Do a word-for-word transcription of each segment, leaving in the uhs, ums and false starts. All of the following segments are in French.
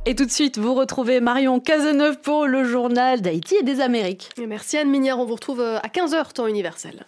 Et tout de suite, vous retrouvez Marion Cazeneuve pour le journal d'Haïti et des Amériques. Et merci Anne Minière, on vous retrouve à quinze heures temps universel.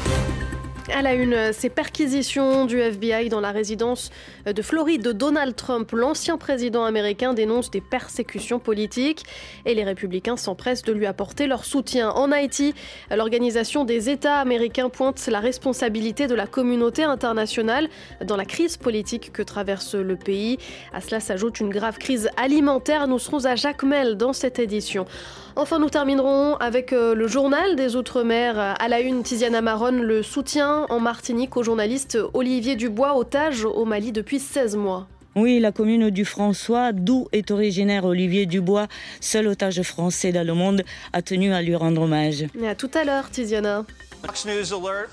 À la une, ces perquisitions du F B I dans la résidence de Floride de Donald Trump. L'ancien président américain dénonce des persécutions politiques et les républicains s'empressent de lui apporter leur soutien. En Haïti, l'Organisation des États américains pointe la responsabilité de la communauté internationale dans la crise politique que traverse le pays. À cela s'ajoute une grave crise alimentaire. Nous serons à Jacmel dans cette édition. Enfin, nous terminerons avec le journal des Outre-mer. À la une, Tiziana Maron, le soutien en Martinique au journaliste Olivier Dubois, otage au Mali depuis seize mois. Oui, la commune du François, d'où est originaire Olivier Dubois, seul otage français dans le monde, a tenu à lui rendre hommage. Et à tout à l'heure, Tiziana. Fox News alert.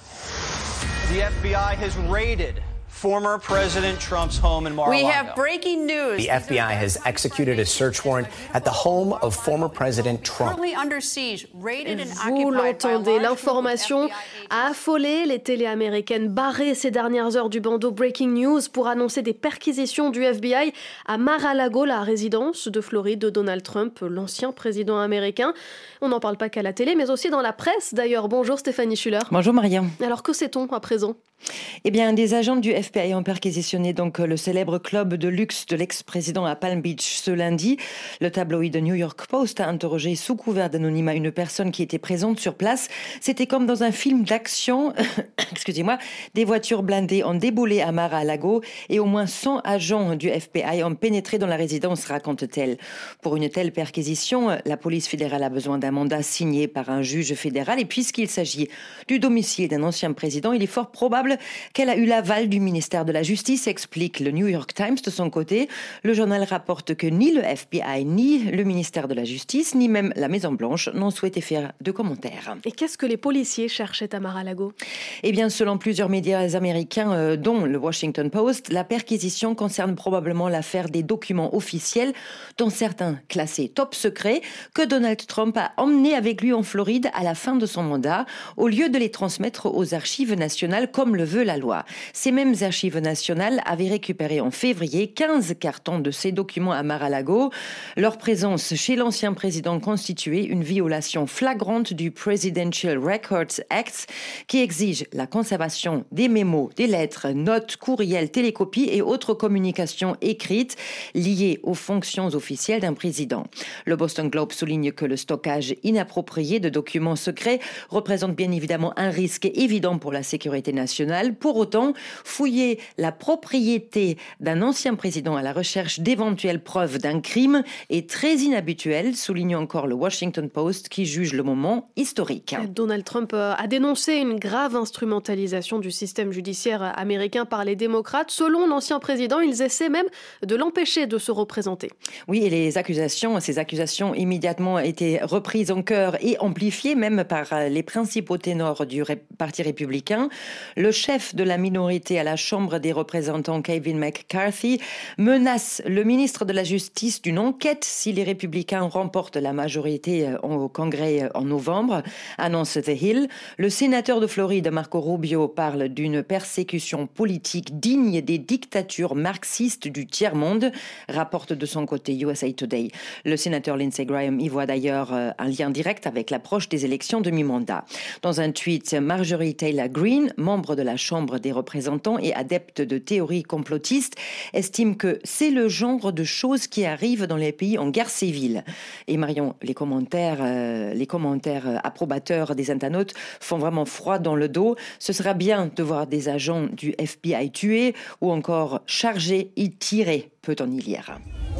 The F B I has raided former President Trump's home in Mar-a-Lago. We have breaking news. The F B I has executed a search warrant at the home of former President Trump. Currently under siege, raided and Vous occupied by a l'entendez, large l'information group of F B I a affolé les télés américaines, barrées ces dernières heures du bandeau Breaking News pour annoncer des perquisitions du F B I à Mar-a-Lago, la résidence de Floride de Donald Trump, l'ancien président américain. On n'en parle pas qu'à la télé, mais aussi dans la presse d'ailleurs. Bonjour Stéphanie Schuller. Bonjour Marianne. Alors que sait-on à présent ? Eh bien, des agents du F B I ont perquisitionné donc le célèbre club de luxe de l'ex-président à Palm Beach ce lundi. Le tabloïd New York Post a interrogé sous couvert d'anonymat une personne qui était présente sur place. C'était comme dans un film d'action. Excusez-moi. Des voitures blindées ont déboulé à Mar-a-Lago et au moins cent agents du F B I ont pénétré dans la résidence, raconte-t-elle. Pour une telle perquisition, la police fédérale a besoin d'un mandat signé par un juge fédéral et puisqu'il s'agit du domicile d'un ancien président, il est fort probable qu'elle a eu l'aval du ministère de la Justice, explique le New York Times. De son côté, le journal rapporte que ni le F B I, ni le ministère de la Justice, ni même la Maison-Blanche n'ont souhaité faire de commentaires. Et qu'est-ce que les policiers cherchaient à Mar-a-Lago ? Eh bien, selon plusieurs médias américains, euh, dont le Washington Post, la perquisition concerne probablement l'affaire des documents officiels, dont certains classés top secret, que Donald Trump a emmenés avec lui en Floride à la fin de son mandat, au lieu de les transmettre aux archives nationales comme le veut la loi. Ces mêmes archives nationales avaient récupéré en février quinze cartons de ces documents à Mar-a-Lago. Leur présence chez l'ancien président constituait une violation flagrante du Presidential Records Act qui exige la conservation des mémos, des lettres, notes, courriels, télécopies et autres communications écrites liées aux fonctions officielles d'un président. Le Boston Globe souligne que le stockage inapproprié de documents secrets représente bien évidemment un risque évident pour la sécurité nationale. Pour autant, fouiller la propriété d'un ancien président à la recherche d'éventuelles preuves d'un crime est très inhabituel, souligne encore le Washington Post qui juge le moment historique. Donald Trump a dénoncé une grave instrumentalisation du système judiciaire américain par les démocrates. Selon l'ancien président, ils essaient même de l'empêcher de se représenter. Oui, et les accusations, ces accusations immédiatement étaient reprises en chœur et amplifiées même par les principaux ténors du Parti républicain. Le chef de la minorité à la Chambre des représentants, Kevin McCarthy, menace le ministre de la Justice d'une enquête si les républicains remportent la majorité au Congrès en novembre, annonce The Hill. Le sénateur de Floride, Marco Rubio, parle d'une persécution politique digne des dictatures marxistes du tiers-monde, rapporte de son côté U S A Today. Le sénateur Lindsey Graham y voit d'ailleurs un lien direct avec l'approche des élections de mi-mandat. Dans un tweet, Marjorie Taylor Greene, membre de la Chambre des représentants et adepte de théories complotistes, estime que c'est le genre de choses qui arrivent dans les pays en guerre civile. Et Marion, les commentaires, euh, les commentaires approbateurs des internautes font vraiment froid dans le dos. Ce sera bien de voir des agents du F B I tués ou encore chargés et tirés, peut-on y lire.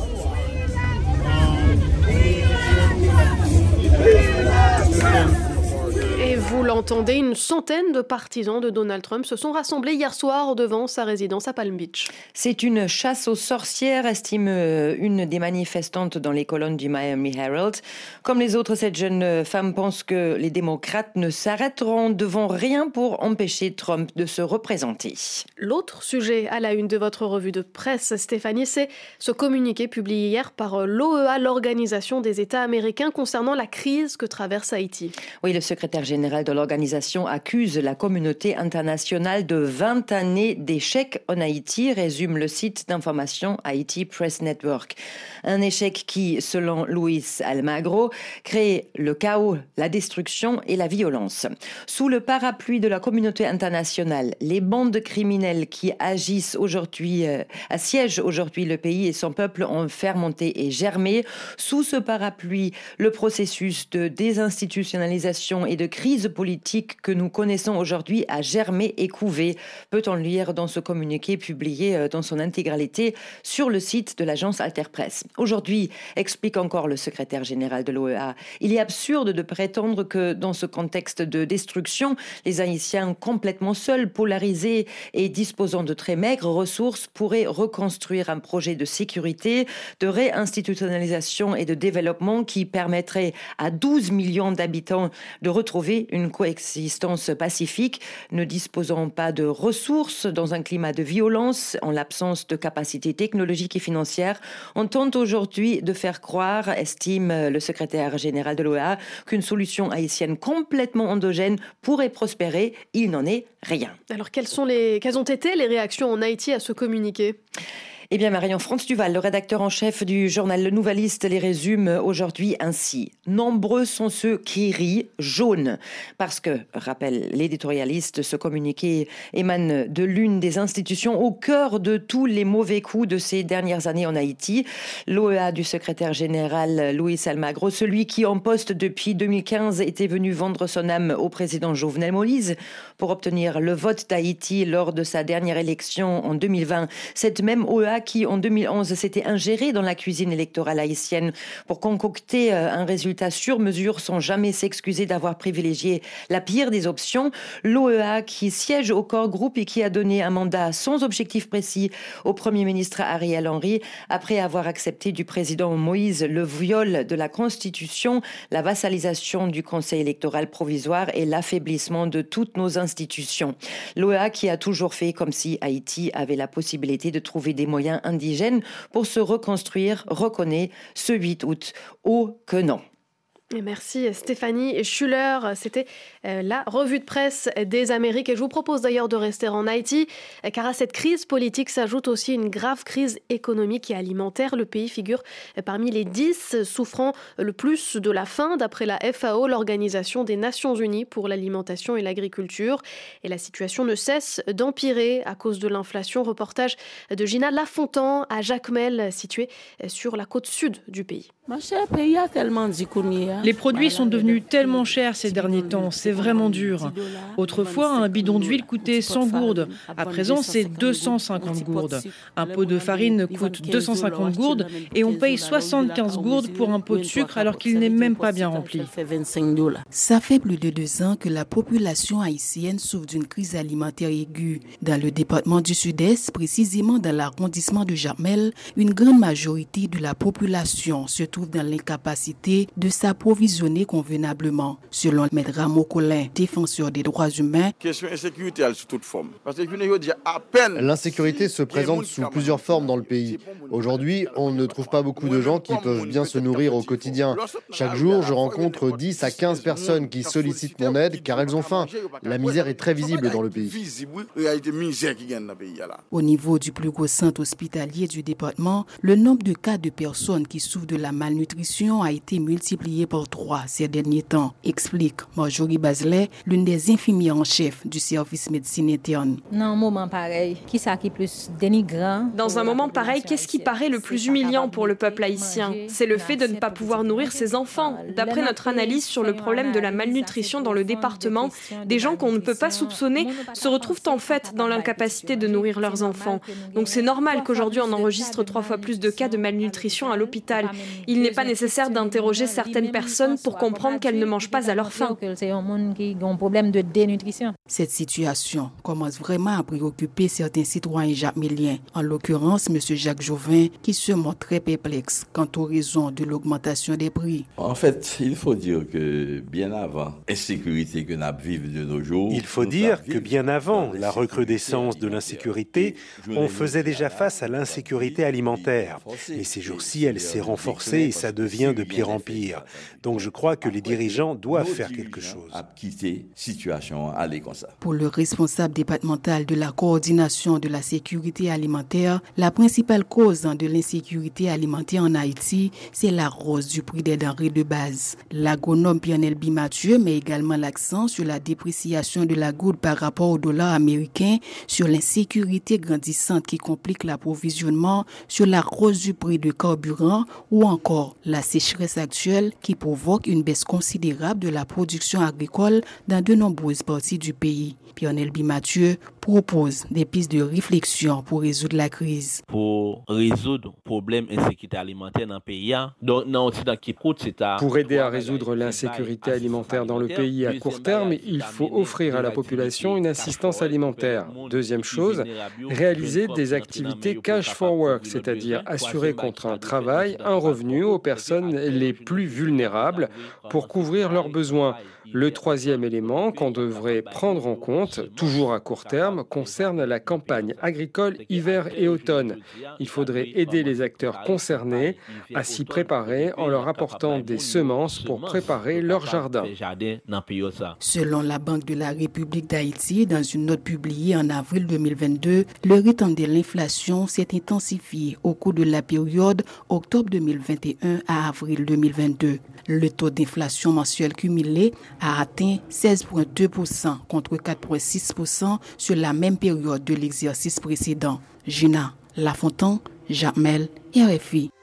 Et vous l'entendez, une centaine de partisans de Donald Trump se sont rassemblés hier soir devant sa résidence à Palm Beach. C'est une chasse aux sorcières, estime une des manifestantes dans les colonnes du Miami Herald. Comme les autres, cette jeune femme pense que les démocrates ne s'arrêteront devant rien pour empêcher Trump de se représenter. L'autre sujet à la une de votre revue de presse, Stéphanie, c'est ce communiqué publié hier par l'O E A, l'Organisation des États américains, concernant la crise que traverse Haïti. Oui, le secrétaire général général de l'organisation accuse la communauté internationale de vingt années d'échec en Haïti, résume le site d'information Haiti Press Network. Un échec qui, selon Luis Almagro, crée le chaos, la destruction et la violence. Sous le parapluie de la communauté internationale, les bandes criminelles qui agissent aujourd'hui, euh, assiègent aujourd'hui le pays et son peuple ont fermenté et germé. Sous ce parapluie, le processus de désinstitutionnalisation et de crise politique que nous connaissons aujourd'hui a germé et couvé, peut-on lire dans ce communiqué publié dans son intégralité sur le site de l'agence Alter Press. Aujourd'hui, explique encore le secrétaire général de l'O E A, il est absurde de prétendre que dans ce contexte de destruction, les Haïtiens complètement seuls, polarisés et disposant de très maigres ressources pourraient reconstruire un projet de sécurité, de réinstitutionnalisation et de développement qui permettrait à douze millions d'habitants de retrouver une coexistence pacifique, ne disposant pas de ressources dans un climat de violence, en l'absence de capacités technologiques et financières. On tente aujourd'hui de faire croire, estime le secrétaire général de l'O E A, qu'une solution haïtienne complètement endogène pourrait prospérer. Il n'en est rien. Alors, quelles sont les, quelles ont été les réactions en Haïti à ce communiqué ? Eh bien, Marion France Duval, le rédacteur en chef du journal Le Nouvelliste, les résume aujourd'hui ainsi. Nombreux sont ceux qui rient jaune. Parce que, rappelle l'éditorialiste, ce communiqué émane de l'une des institutions au cœur de tous les mauvais coups de ces dernières années en Haïti. L'O E A du secrétaire général Luis Almagro, celui qui en poste depuis deux mille quinze était venu vendre son âme au président Jovenel Moïse pour obtenir le vote d'Haïti lors de sa dernière élection en deux mille vingt. Cette même O E A qui, en deux mille onze, s'était ingéré dans la cuisine électorale haïtienne pour concocter un résultat sur mesure sans jamais s'excuser d'avoir privilégié la pire des options. L'O E A qui siège au corps groupe et qui a donné un mandat sans objectif précis au Premier ministre Ariel Henry après avoir accepté du président Moïse le viol de la Constitution, la vassalisation du Conseil électoral provisoire et l'affaiblissement de toutes nos institutions. L'O E A qui a toujours fait comme si Haïti avait la possibilité de trouver des moyens indigènes pour se reconstruire, reconnaît ce huit août. Oh que non. Et merci Stéphanie Schuller, c'était la revue de presse des Amériques. Et je vous propose d'ailleurs de rester en Haïti, car à cette crise politique s'ajoute aussi une grave crise économique et alimentaire. Le pays figure parmi les dix souffrant le plus de la faim, d'après la F A O, l'Organisation des Nations Unies pour l'alimentation et l'agriculture. Et la situation ne cesse d'empirer à cause de l'inflation. Reportage de Gina Lafontan à Jacmel, situé sur la côte sud du pays. Les produits sont devenus tellement chers ces derniers temps, c'est vraiment dur. Autrefois, un bidon d'huile coûtait cent gourdes. À présent, c'est deux cent cinquante gourdes. Un pot de farine coûte deux cent cinquante gourdes et on paye soixante-quinze gourdes pour un pot de sucre alors qu'il n'est même pas bien rempli. Ça fait plus de deux ans que la population haïtienne souffre d'une crise alimentaire aiguë. Dans le département du Sud-Est, précisément dans l'arrondissement de Jacmel, une grande majorité de la population se trouve dans l'incapacité de s'approvisionner convenablement. Selon Maître Rameau Colin, défenseur des droits humains, l'insécurité se présente sous plusieurs formes dans le pays. Aujourd'hui, on ne trouve pas beaucoup de gens qui peuvent bien se nourrir au quotidien. Chaque jour, je rencontre dix à quinze personnes qui sollicitent mon aide car elles ont faim. La misère est très visible dans le pays. Au niveau du plus gros centre hospitalier du département, le nombre de cas de personnes qui souffrent de la malnutrition a été multiplié par trois ces derniers temps, explique Marjorie Bazelet, l'une des infirmières en chef du service médecine interne. Dans un moment pareil, qui ça qui plus dénigrant? Dans un moment pareil, qu'est-ce qui paraît le plus humiliant pour le peuple haïtien? C'est le fait de ne pas pouvoir nourrir ses enfants. D'après notre analyse sur le problème de la malnutrition dans le département, des gens qu'on ne peut pas soupçonner se retrouvent en fait dans l'incapacité de nourrir leurs enfants. Donc c'est normal qu'aujourd'hui on enregistre trois fois plus de cas de malnutrition à l'hôpital. Il n'est pas nécessaire d'interroger certaines personnes pour comprendre qu'elles ne mangent pas à leur faim. Cette situation commence vraiment à préoccuper certains citoyens jacméliens, en l'occurrence M. Jacques Jouvin, qui se montre très perplexe quant aux raisons de l'augmentation des prix. En fait, il faut dire que bien avant l'insécurité que nous vivons de nos jours, il faut dire que bien avant la recrudescence de l'insécurité, on faisait déjà face à l'insécurité alimentaire. Mais ces jours-ci, elle s'est renforcée et ça devient de pire en pire. Donc je crois que les dirigeants doivent faire quelque chose. Pour le responsable départemental de la coordination de la sécurité alimentaire, la principale cause de l'insécurité alimentaire en Haïti, c'est la hausse du prix des denrées de base. L'agronome Pierre-Nelby Mathieu met également l'accent sur la dépréciation de la goutte par rapport au dollar américain, sur l'insécurité grandissante qui complique l'approvisionnement, sur la hausse du prix du carburant ou encore la sécheresse actuelle qui provoque une baisse considérable de la production agricole dans de nombreuses parties du pays. Pierre-Nelby Mathieu propose des pistes de réflexion pour résoudre la crise. Pour résoudre le problème d'insécurité alimentaire dans le pays, pour aider à résoudre l'insécurité alimentaire dans le pays à court terme, il faut offrir à la population une assistance alimentaire. Deuxième chose, réaliser des activités cash for work, c'est-à-dire assurer contre un travail un revenu aux personnes les plus vulnérables pour couvrir leurs besoins. Le troisième élément qu'on devrait prendre en compte, toujours à court terme, concerne la campagne agricole hiver et automne. Il faudrait aider les acteurs concernés à s'y préparer en leur apportant des semences pour préparer leur jardin. Selon la Banque de la République d'Haïti, dans une note publiée en avril deux mille vingt-deux, le rythme de l'inflation s'est intensifié au cours de la période octobre deux mille vingt et un à avril deux mille vingt-deux. Le taux d'inflation mensuel cumulé a atteint seize virgule deux pour cent contre quatre virgule six pour cent sur la même période de l'exercice précédent. Gina Lafontaine, Jacmel, R F I.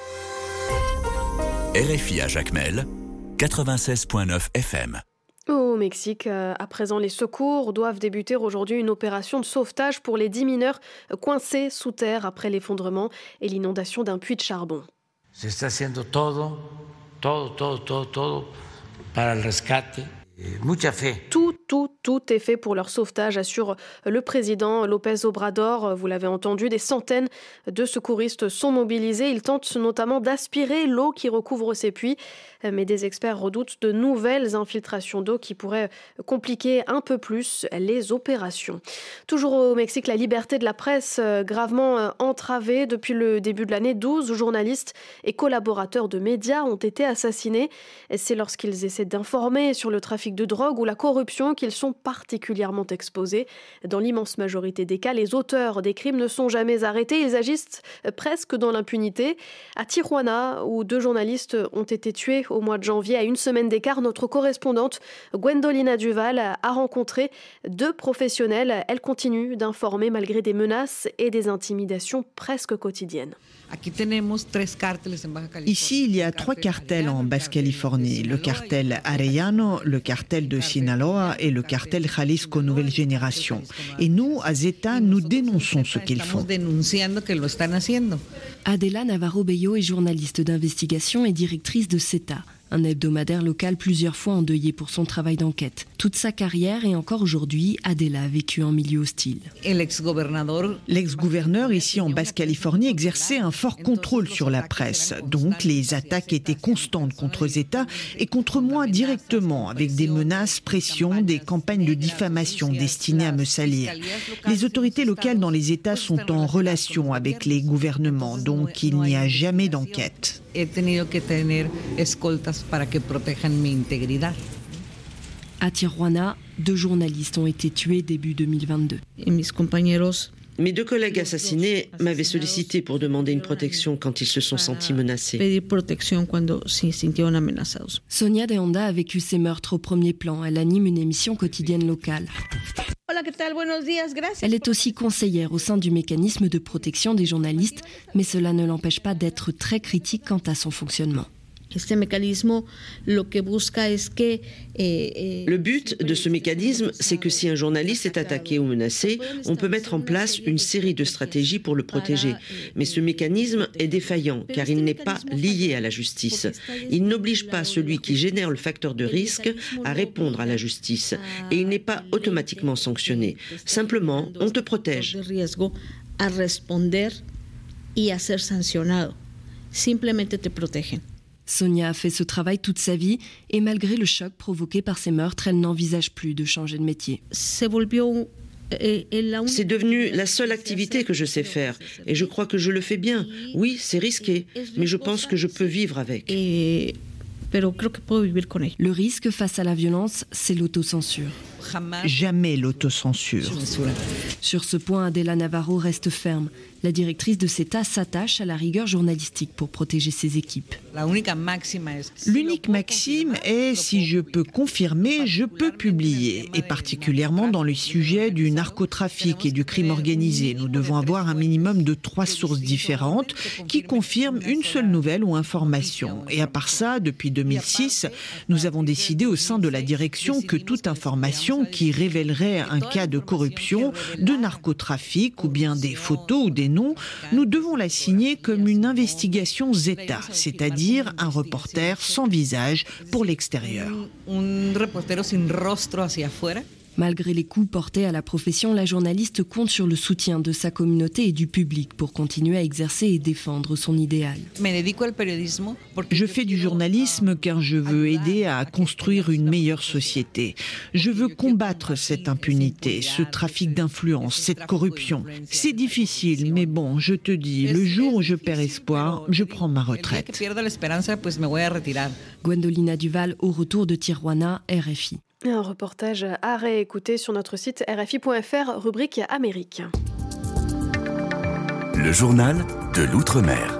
R F I à Jacmel, quatre-vingt-seize virgule neuf F M. Au Mexique, à présent, les secours doivent débuter aujourd'hui une opération de sauvetage pour les dix mineurs coincés sous terre après l'effondrement et l'inondation d'un puits de charbon. Se está haciendo todo, todo, todo, todo, todo para el rescate. Mucha fe. Tout, tout, tout est fait pour leur sauvetage, assure le président López Obrador. Vous l'avez entendu, des centaines de secouristes sont mobilisés. Ils tentent notamment d'aspirer l'eau qui recouvre ces puits. Mais des experts redoutent de nouvelles infiltrations d'eau qui pourraient compliquer un peu plus les opérations. Toujours au Mexique, la liberté de la presse gravement entravée. Depuis le début de l'année, douze journalistes et collaborateurs de médias ont été assassinés. C'est lorsqu'ils essaient d'informer sur le trafic de drogue ou la corruption qu'ils sont particulièrement exposés. Dans l'immense majorité des cas, les auteurs des crimes ne sont jamais arrêtés. Ils agissent presque dans l'impunité. À Tijuana, où deux journalistes ont été tués au mois de janvier, à une semaine d'écart, notre correspondante Gwendolina Duval a rencontré deux professionnels. Elle continue d'informer malgré des menaces et des intimidations presque quotidiennes. Ici, il y a trois cartels en Basse-Californie. Le cartel Arellano, le cartel de Sinaloa et le cartel Jalisco Nouvelle Génération. Et nous, à Zeta, nous dénonçons ce qu'ils font. Adela Navarro-Bello est journaliste d'investigation et directrice de Zeta, un hebdomadaire local plusieurs fois endeuillé pour son travail d'enquête. Toute sa carrière et encore aujourd'hui, Adela a vécu en milieu hostile. L'ex-gouverneur ici en Basse-Californie exerçait un fort contrôle sur la presse. Donc les attaques étaient constantes contre Zeta et contre moi directement, avec des menaces, pressions, des campagnes de diffamation destinées à me salir. Les autorités locales dans les États sont en relation avec les gouvernements, donc il n'y a jamais d'enquête. À Tijuana, deux journalistes ont été tués début deux mille vingt-deux. Mes deux collègues assassinés m'avaient sollicité pour demander une protection quand ils se sont sentis menacés. Sonia de Honda a vécu ces meurtres au premier plan. Elle anime une émission quotidienne locale. Elle est aussi conseillère au sein du mécanisme de protection des journalistes, mais cela ne l'empêche pas d'être très critique quant à son fonctionnement. Le but de ce mécanisme, c'est que si un journaliste est attaqué ou menacé, on peut mettre en place une série de stratégies pour le protéger. Mais ce mécanisme est défaillant car il n'est pas lié à la justice. Il n'oblige pas celui qui génère le facteur de risque à répondre à la justice et il n'est pas automatiquement sanctionné. Simplement, on te protège. Sonia a fait ce travail toute sa vie et malgré le choc provoqué par ces meurtres, elle n'envisage plus de changer de métier. C'est devenu la seule activité que je sais faire et je crois que je le fais bien. Oui, c'est risqué, mais je pense que je peux vivre avec. Le risque face à la violence, c'est l'autocensure. Jamais l'autocensure. Sur ce point, Adela Navarro reste ferme. La directrice de CETA s'attache à la rigueur journalistique pour protéger ses équipes. L'unique maxime est, si je peux confirmer, je peux publier. Et particulièrement dans le sujet du narcotrafic et du crime organisé. Nous devons avoir un minimum de trois sources différentes qui confirment une seule nouvelle ou information. Et à part ça, depuis deux mille six, nous avons décidé au sein de la direction que toute information qui révélerait un cas de corruption, de narcotrafic ou bien des photos ou des noms, nous devons la signer comme une investigation Zeta, c'est-à-dire un reporter sans visage pour l'extérieur. Malgré les coups portés à la profession, la journaliste compte sur le soutien de sa communauté et du public pour continuer à exercer et défendre son idéal. Je fais du journalisme car je veux aider à construire une meilleure société. Je veux combattre cette impunité, ce trafic d'influence, cette corruption. C'est difficile, mais bon, je te dis, le jour où je perds espoir, je prends ma retraite. Gwendolina Duval au retour de Tijuana, R F I. Un reportage à réécouter sur notre site R F I point F R, rubrique Amérique. Le journal de l'Outre-mer.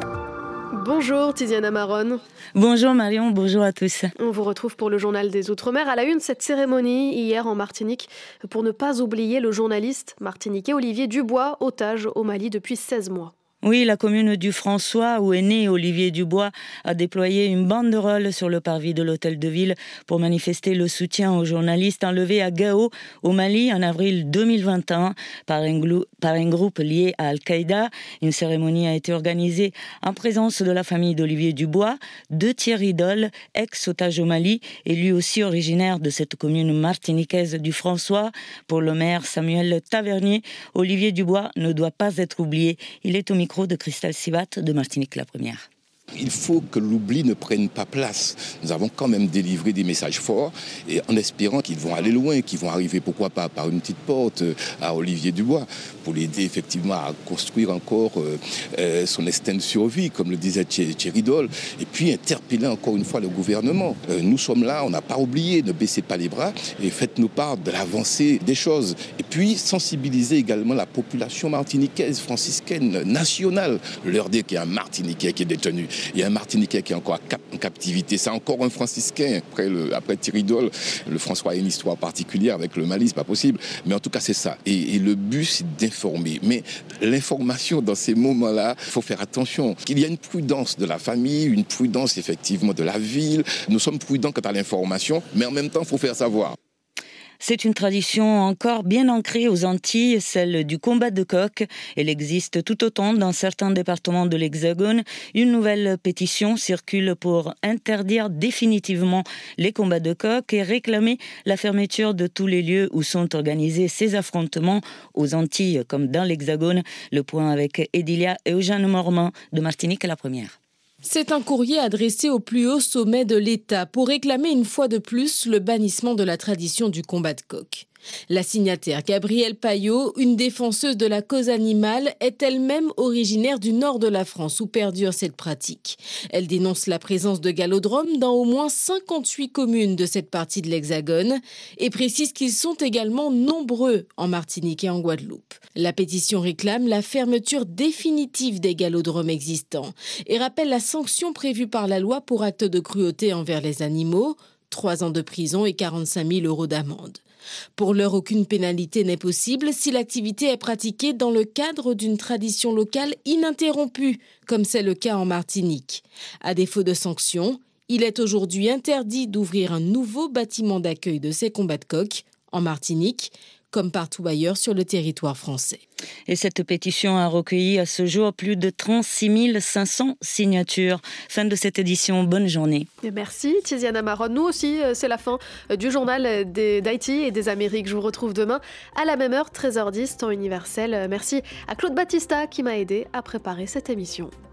Bonjour Tiziana Maron. Bonjour Marion, bonjour à tous. On vous retrouve pour le journal des Outre-mer. À la une, cette cérémonie hier en Martinique pour ne pas oublier le journaliste martiniquais Olivier Dubois, otage au Mali depuis seize mois. Oui, la commune du François, où est né Olivier Dubois, a déployé une banderole sur le parvis de l'hôtel de ville pour manifester le soutien aux journalistes enlevés à Gao, au Mali, en avril deux mille vingt et un, par un, glou- par un groupe lié à Al-Qaïda. Une cérémonie a été organisée en présence de la famille d'Olivier Dubois, de Thierry Dole, ex-otage au Mali, et lui aussi originaire de cette commune martiniquaise du François. Pour le maire Samuel Tavernier, Olivier Dubois ne doit pas être oublié. Il est au micro de Christelle Sibat de Martinique la Première. Il faut que l'oubli ne prenne pas place. Nous avons quand même délivré des messages forts et en espérant qu'ils vont aller loin, qu'ils vont arriver, pourquoi pas, par une petite porte à Olivier Dubois pour l'aider effectivement à construire encore euh, euh, son instinct de survie, comme le disait Thierry Dole, et puis interpeller encore une fois le gouvernement. Euh, nous sommes là, on n'a pas oublié, ne baissez pas les bras et faites-nous part de l'avancée des choses. Et puis sensibiliser également la population martiniquaise, franciscaine, nationale. Leur dire qu'il y a un Martiniquais qui est détenu. Il y a un Martiniquais qui est encore en captivité. C'est encore un franciscain. Après, le, après Thierry Dole, le François a une histoire particulière avec le Mali, c'est pas possible. Mais en tout cas, c'est ça. Et, et le but, c'est d'informer. Mais l'information, dans ces moments-là, il faut faire attention. Il y a une prudence de la famille, une prudence, effectivement, de la ville. Nous sommes prudents quant à l'information, mais en même temps, il faut faire savoir. C'est une tradition encore bien ancrée aux Antilles, celle du combat de coq. Elle existe tout autant dans certains départements de l'Hexagone. Une nouvelle pétition circule pour interdire définitivement les combats de coq et réclamer la fermeture de tous les lieux où sont organisés ces affrontements aux Antilles comme dans l'Hexagone. Le point avec Edilia et Eugène Mormand de Martinique la Première. C'est un courrier adressé au plus haut sommet de l'État pour réclamer une fois de plus le bannissement de la tradition du combat de coq. La signataire Gabrielle Payot, une défenseuse de la cause animale, est elle-même originaire du nord de la France où perdure cette pratique. Elle dénonce la présence de galodromes dans au moins cinquante-huit communes de cette partie de l'Hexagone et précise qu'ils sont également nombreux en Martinique et en Guadeloupe. La pétition réclame la fermeture définitive des galodromes existants et rappelle la sanction prévue par la loi pour acte de cruauté envers les animaux, trois ans de prison et quarante-cinq mille euros d'amende. Pour l'heure, aucune pénalité n'est possible si l'activité est pratiquée dans le cadre d'une tradition locale ininterrompue, comme c'est le cas en Martinique. À défaut de sanctions, il est aujourd'hui interdit d'ouvrir un nouveau bâtiment d'accueil de ces combats de coq en Martinique, comme partout ailleurs sur le territoire français. Et cette pétition a recueilli à ce jour plus de trente-six mille cinq cents signatures. Fin de cette édition, bonne journée. Et merci Tiziana Maron. Nous aussi, c'est la fin du journal d'Haïti et des Amériques. Je vous retrouve demain à la même heure, treize heures dix, temps universel. Merci à Claude Battista qui m'a aidé à préparer cette émission.